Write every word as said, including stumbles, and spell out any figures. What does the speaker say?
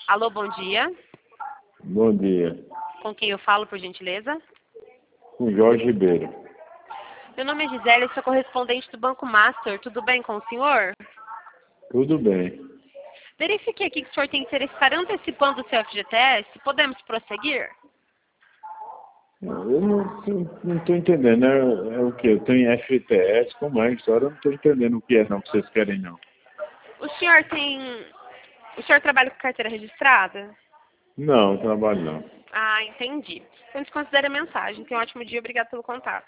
Alô, bom dia. Bom dia. Com quem eu falo, por gentileza? Com Jorge Ribeiro. Meu nome é Gisele, sou correspondente do Banco Master. Tudo bem com o senhor? Tudo bem. Verifiquei aqui que o senhor tem interesse em estar antecipando o seu F G T S. Podemos prosseguir? Eu não estou entendendo. É, é o que? Eu tenho F T S, como é a história? Eu não estou entendendo o que é não que vocês querem não. O senhor tem... O senhor trabalha com carteira registrada? Não, trabalho não. Ah, entendi. Então desconsidere a mensagem. Tenha um ótimo dia. Obrigado pelo contato.